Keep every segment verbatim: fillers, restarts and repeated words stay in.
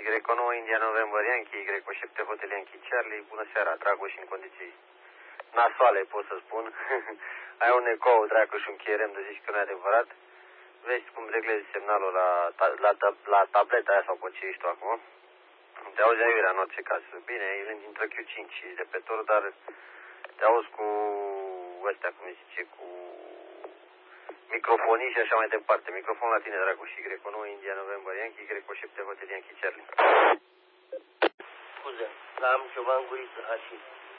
Y nouă India November Yankee, Y șapte Hotel Yankee Charlie. Bună seara, Dragoș, în condiții nasoale, pot să spun. Ai un ecou, dracu, și un chierem de zici că nu e adevărat. Vezi cum reglezi semnalul la, la, la, la tableta aia sau pe ce ești tu acum. Te auzi aiurea în orice caz. Bine, el intră Q cinci repetor, dar te auzi cu ăstea, cum zice, cu microfonii și așa mai departe. Microfon la tine, dracu, și Y nouă India November Yankee, Y șapte Hotel Yankee Charlie. Scuze, am ceva în guriță, așa.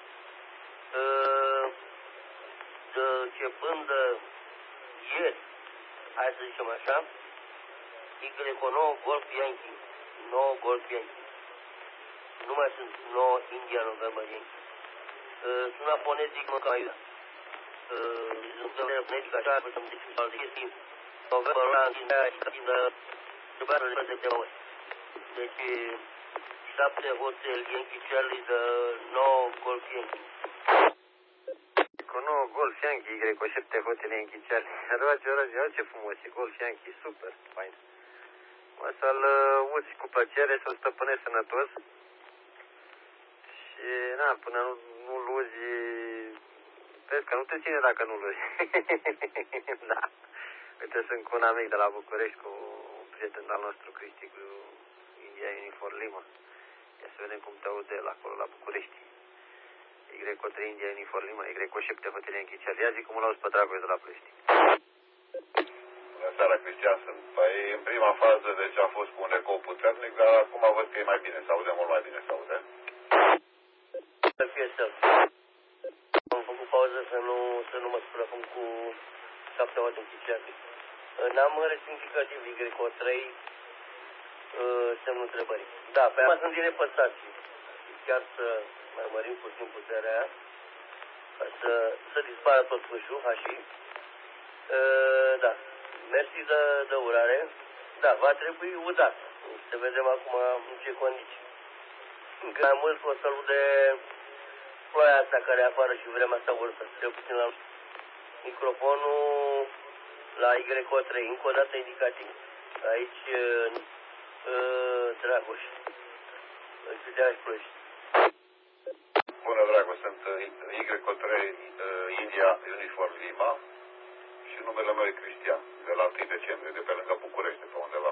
Uh, de începând de ieri, hai să zicem așa, Y nouă Golf Yankee, nouă Golf Yankee. Nu mai sunt nouă India November Yankee. Uh, suna fonetic, mă cam aiurea. Nu se vede fonetic așa, că să-mi zici al de chestii. November Yankee, aia și din trebuia să le de ori. Deci, șapte Hotel Yankee Charlie de nouă Golf Yankee. Cu nouă Golf Yankee, Y șapte Hotel Yankee Charlie. Roage, roage, ce frumos e Golf Yankee, super, fain. O să-l uzi cu plăcere, să-l stăpânești sănătos. Și, na, până nu, nu-l uzi, vezi că nu te ține dacă nu-l uzi. Da. Uite, sunt cu un amic de la București, cu un prieten al nostru, Cristi, cu India Uniform Lima. Ia să vedem cum te aude el acolo la București. Y trei India Uniform Lima, Y șapte Hotel Yankee Charlie. Ia zi cum îl auzi pe Dragoș de la Ploiești. Bună seara, Cristian, sunt. Păi, în prima fază, deci a fost cu un ecou puternic, dar acum văd că e mai bine, se aude mult mai bine, se aude. Să fie să. Am făcut pauză să nu, să nu mă suprapun cu șapte Hotel Yankee Charlie. N-am resemnificativ Y trei, semnul întrebării. Da, pe acum sunt din repăsații. Chiar să mai mărim puțin puterea aia, ca să, să dispară tot fâșul, așa. Da. Mersi de, de urare. Da, va trebui udat. Să vedem acum în ce condiții. Încă mai mult o să-l de ploaia asta care afară și vremea asta urâtă. Trebuie puțin la microfonul la Y trei, încă o dată indicativ. Aici, uh, Dragoș. Judeaș Ploiești. Bună, Dragoș, sunt Y trei India Uniform Lima și numele meu e Cristian, de la întâi decembrie, de pe lângă București, de pe undeva.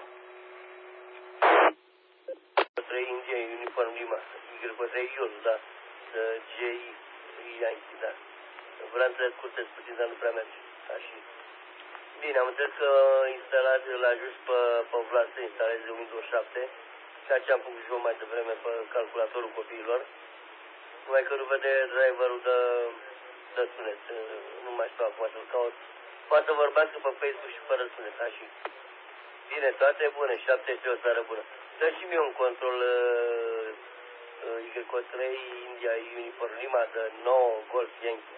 trei India Uniform Lima, Y trei Iul, da, G I, Yankee, da. Vreau să ascultez puțin, dar nu prea merge, așa. Bine, am înțeles că instalat, îl ajut pe, pe Vlad să instaleze Windows șapte, ceea ce am făcut și eu mai devreme pe calculatorul copiilor. Numai că nu vede driverul de, de sunet, nu mai știu acum să-l caut. Poate să vorbească pe Facebook și fără sunet, așa. Bine, toate bune, șapte este o seară bună. Dă și mie un control uh, Y trei India Uniform Lima de nouă Golf Yankee.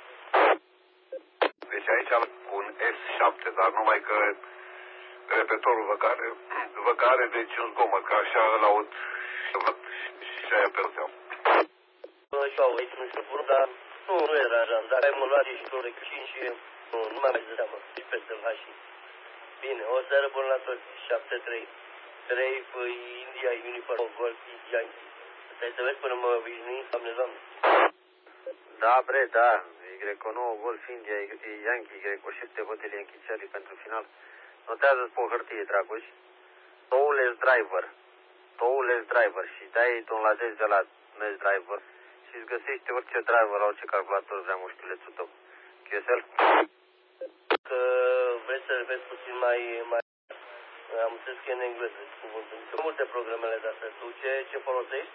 Deci aici am un S șapte, dar numai că repetorul vă care, vă care deci un zgomot, că așa îl aud și aia pe rețeau. Și au aici nu știu bun, dar nu, nu e deranjant. Dacă ai mulat și tu de cinci și nu, nu mai merge de seamă. Și peste l și. Bine, o seară bună la toți. șapte trei. trei India Uniform Golf Yankee. Stai să vezi până mă obișnui, doamne, doamne. Da, bre, da. Y nouă Golf India Yankee, Y șapte Hotel Yankee Charlie pentru final. Notează-ți pe o hârtie, Dragoș. Towless driver. Towless driver. Și dai un la zece de la Mesh driver. Și îți găsește orice driver, orice calculator vrea mușchiulețul tău. Chiesel? Că vrei să vezi puțin mai... mai... Am înțeles că e în engleză cuvântul. Sunt multe programele de astea. Tu ce, ce folosești?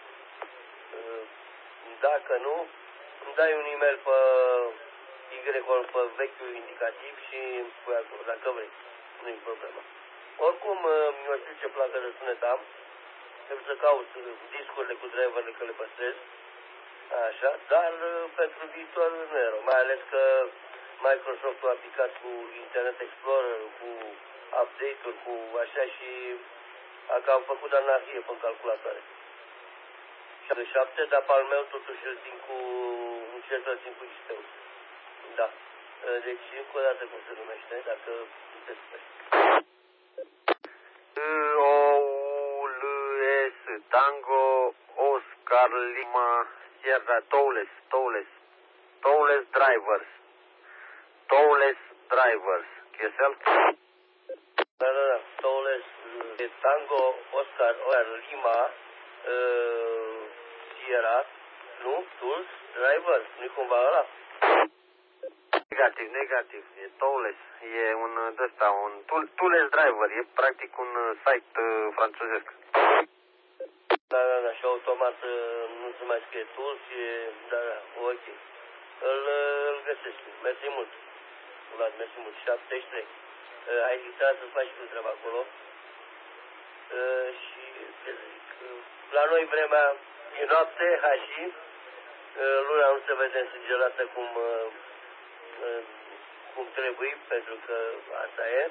Dacă nu, îmi dai un e-mail pe Y, pe vechiul indicativ și îmi spui acolo, dacă vrei. Nu-i problemă. Oricum, eu știu ce placă de sunet am. Trebuie să caut discurile cu driverele că le păstrez. Așa, dar pentru viitor nu e rău. Mai ales că Microsoft a aplicat cu Internet Explorer, cu update-uri, cu așa și a cam făcut anarhie pe calculatoare. șapte, dar pe al meu totuși îl țin cu, încerc să-l țin cu X P-ul. Da. Deci, încă o dată cum se numește, dacă puteți spune. O U L S Tango, Oscar, Lima, Sierra, Towless, Towless, Towless Drivers, Towless Drivers, Q S L? Da, da, da, Towless, Tango, Oscar, Oscar, Lima, uh, Sierra, nu, Tools, Drivers, nu-i cumva ăla? Negativ, negativ, e Towless, e un ăsta, un Tools Driver, e practic un site uh, franțuzesc. Da, da, da, și automat nu se mai scrie Tools, e, da, da, ok. Îl, îl găsesc, mersi mult, Vlad, mersi mult, șaptezeci și trei. Uh, ai existat să faci tu treaba acolo. Uh, și, ce zic, la noi vremea e noapte, ha și, uh, luna nu se vede însângerată cum... Uh, cum trebuie, pentru că asta e.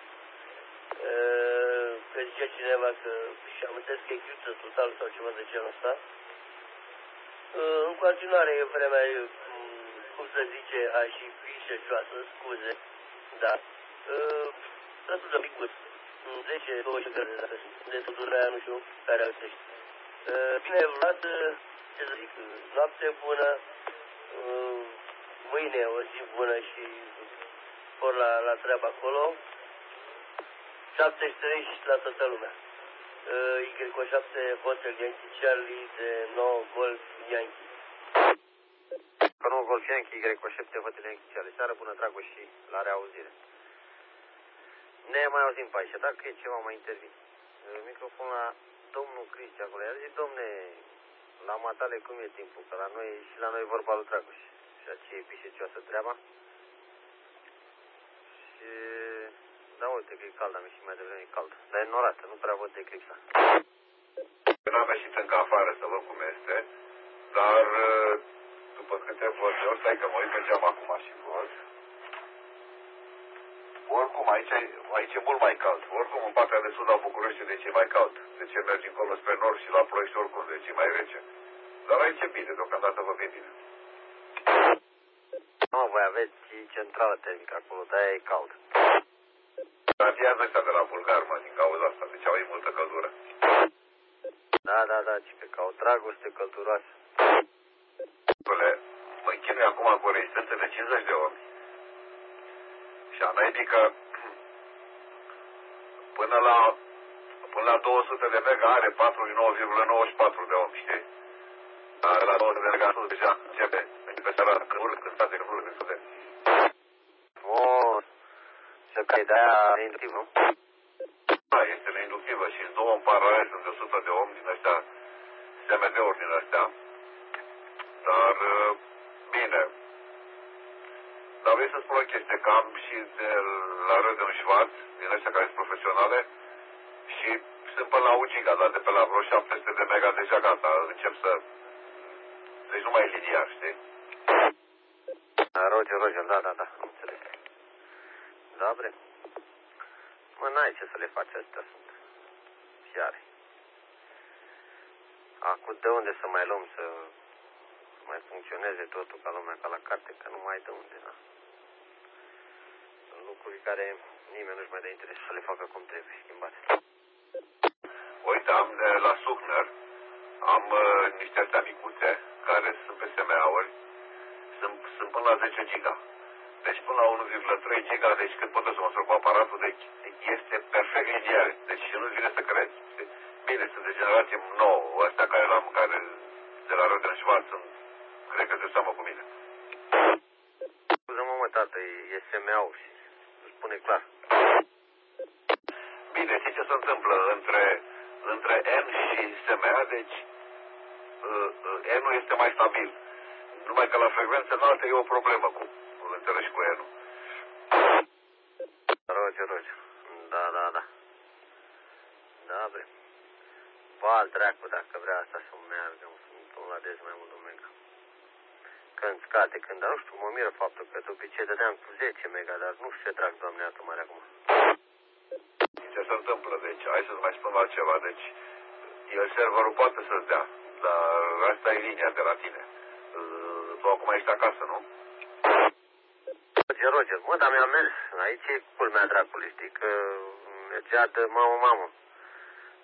Că zice cineva că și am înțeles că eclipsă total sau ceva de genul ăsta. În continuare e vremea, cum să zice, a și pișecioasă, scuze, da. Destul de micuț, zece douăzeci grade dacă sunt, destul de aia nu știu care auzești. Bine, Vlad, ce să zic, noapte bună, mâine o zi bună și por la, la treaba acolo. șaptezeci și trei și la toată lumea. Y șapte Hotel Yankee Charlie de nouă Golf Yankee. nouă Golf Yankee, Y șapte Hotel Yankee Charlie. Seară bună, Dragoș, și la reauzire. Ne mai auzim pe aici, dacă e ceva mai intervin. Microfon la domnul Cristi acolo. Iar zi, domne, la matale cum e timpul? Că la noi și la noi vorba lui Dragoș. Și aceea e pișecioasă treaba. Și... da, uite că e cald, am ieșit mai devreme, e cald. Dar e norată, nu prea văd eclipsa. N-am ieșit încă afară să văd cum este, dar după câte văd eu, stai că mă uit pe geam acum și văd. Oricum, aici, aici e mult mai cald. Oricum, în partea de sud a București, deci e mai cald. De ce mergi încolo spre nord și la Ploiești oricum, deci e mai rece. Dar aici e bine, deocamdată vă vine bine. Nu, voi aveți centrală termică acolo, de-aia e cald. Radiază ăsta de la Bulgar, mă, din cauza asta, deci au ei multă căldură. Da, da, da, ci că ca o dragoste călduroasă. Mă închinui acum cu o rezistență de cincizeci de ohmi. Și am naibii că până la, până la două sute de mega are patruzeci și nouă virgulă nouăzeci și patru de ohmi, știi? Dar la două sute de mega sus deja începe. Începe seara când urcă, când state, când urcă, când state. O, să că e de-aia inductiv, nu? Da, este neinductivă și două în paralel sunt de o sută de ohmi din ăștia, S M D-uri din ăștia. Dar, bine. Dar vrei să spun o chestie, că am și de la Röden Schwarz, din ăștia care sunt profesionale, și sunt până la un giga, dar de pe la vreo șapte sute de mega deja gata, încep să... Deci nu mai e liniar, știi? Roger, Roger, da, da, da, am înțeles. Da, bre. Mă, n-ai ce să le faci, astea sunt fiare. Acum de unde să mai luăm să mai funcționeze totul ca lumea, ca la carte, că nu mai de unde, da. Sunt lucruri care nimeni nu-și mai dă interes să le facă cum trebuie, schimbate. Uite, am de la Suchner, am uh, niște astea micuțe, care sunt pe S M A-uri, sunt, sunt până la zece giga. Deci până la unu virgulă trei giga, deci cât pot să măsor cu aparatul, deci este perfect liniar. Deci nu-ți vine să crezi. Bine, sunt de generație nouă, ăstea care l-am, care de la Röden Schwarz, sunt, cred că se seamă cu mine. Scuză-mă, mă, tată, e S M A-ul și îți spune clar. Bine, știi ce se întâmplă între, între N și S M A, deci uh, uh, N-ul este mai stabil. Numai că la frecvențe înalte e o problemă cu, nu înțelegi, cu N-ul. Roger, Roger. Da, da, da. Da, bre. Val dracu, dacă vrea asta să meargă, sunt un la dez mai mult un mega. Când scade, când, dar nu știu, mă miră faptul că de obicei dădeam cu zece mega, dar nu știu ce drag, Doamne, iată mare acum. Ce se întâmplă, deci, hai să-ți mai spun la ceva, deci, el serverul poate să-ți dea, dar asta e linia de la tine. Tu acum ești acasă, nu? Roger, Roger, mă, dar mi-a mers, aici e culmea dracului, știi, că mergea de mamă, mamă.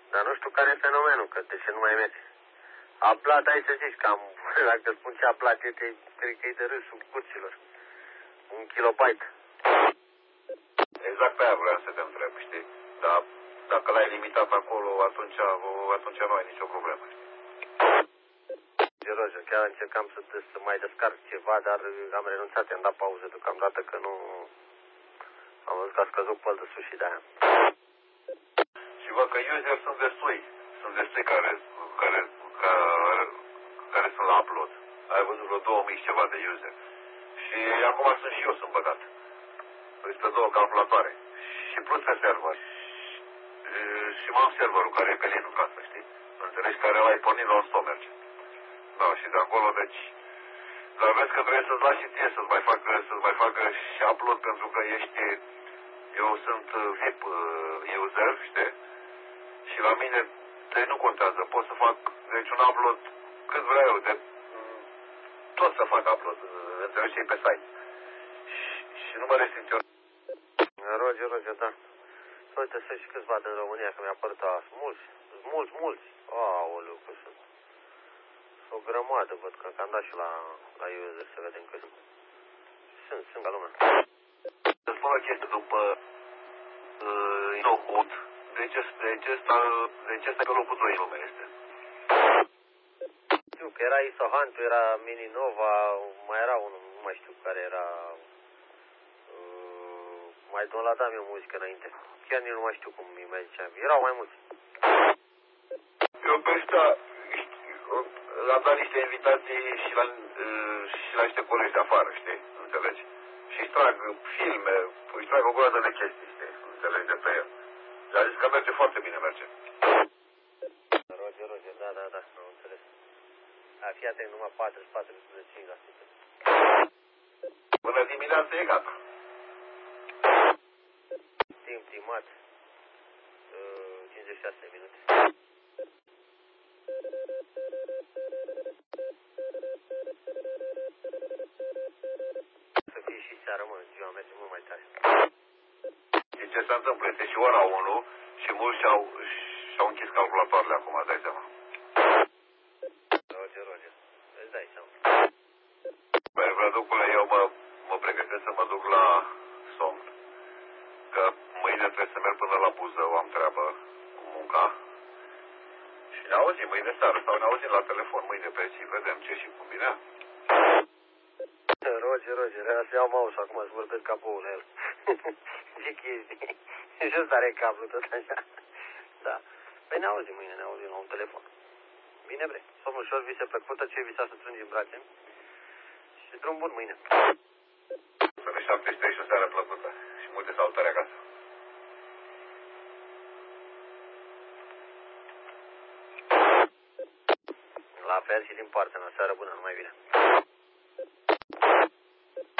Dar nu știu care e fenomenul, că de ce nu mai merge. Aplat, ai să zici, cam, dacă spun ce aplat e, cred că e de râsul curților. Un kilobyte. Exact pe aia vreau să te întreb, știi? Dar dacă l-ai limitat acolo, atunci, atunci nu ai nicio problemă, știi? Roger, chiar încercam să, să mai descarc ceva, dar am renunțat, i-am dat pauză deocamdată că nu... Am văzut că a scăzut păl de sus și de-aia. Și văd că user sunt destui. Sunt destui care, care, care, care sunt la upload. Ai văzut vreo două mii ceva de user. Și acum sunt și eu, sunt băgat. Păi pe două calculatoare. Și plus pe server. Și mai am serverul care e pe Linux, ca să știi. Înțelegi? Care l-ai pornit la un merge. Da, și de acolo, deci... Dar vezi că trebuie să-ți lași și ție să-ți mai facă, să-ți mai facă și upload, pentru că ești... Eu sunt V I P user, știi? Și la mine, deci nu contează, pot să fac, deci un upload cât vreau eu, de... Tot să fac upload, înțelegi, și pe site. Și, și nu mă restricționez. Roger, Roger, da. Uite, sunt și câțiva din România, că mi-a părut azi. Mulți, mulți, mulți. Aoleu, că sunt. O grămadă, văd că am dat și la, la user să vedem că sunt. Sunt, sunt ca lumea. Să spun o chestie după uh, Innohut. De ce, de ce sta, de ce sta pe locul doi în lume este? Știu că era Isohantu, era Mini Nova, mai era unul, nu mai știu care era. Uh, mai downloadam eu muzică înainte. Chiar nici nu mai știu cum mi mai ziceam. Erau mai mulți. Eu pe ăsta l-am dat niște invitații și la, uh, și la niște colegi de afară, știi? Înțelegi? Și își trag filme, își trag o groază de chestii, știi? Înțelegi de pe el. Și a zis că merge foarte bine, merge. Roger, Roger, da, da, da, am înțeles. A, fii atent, numai patruzeci și patru virgulă cinci la sută. Până dimineața e gata. Timp timat, uh, cincizeci și șase minute. Să fie și seara, mă, ziua merge mult mai tare. Și ce se întâmplă? Este și ora unu și mulți și-au, și-au închis calculatoarele acum, îți dai seama. Roger, Roger, îți dai seama. Băi, Vladucule, eu mă, mă pregătesc să mă duc la somn. Că mâine trebuie să merg până la Buzău, am treabă cu munca. Și ne auzim mâine seară sau ne auzim la telefon mâine pe zi, vedem ce și cum bine. Roger, Roger, era să iau mouse acum să vorbesc capul la el. Ce chestii. Și ăsta are cablu tot așa. Da. Păi ne auzim mâine, ne auzim la un telefon. Bine, bre. Somn ușor, vise plăcută, ce visa să strângi în brațe. Și drum bun mâine. Să ne șapte și trei și o seară plăcută. Și multe salutări acasă. La fel și din partea mea. Seară bună, numai bine.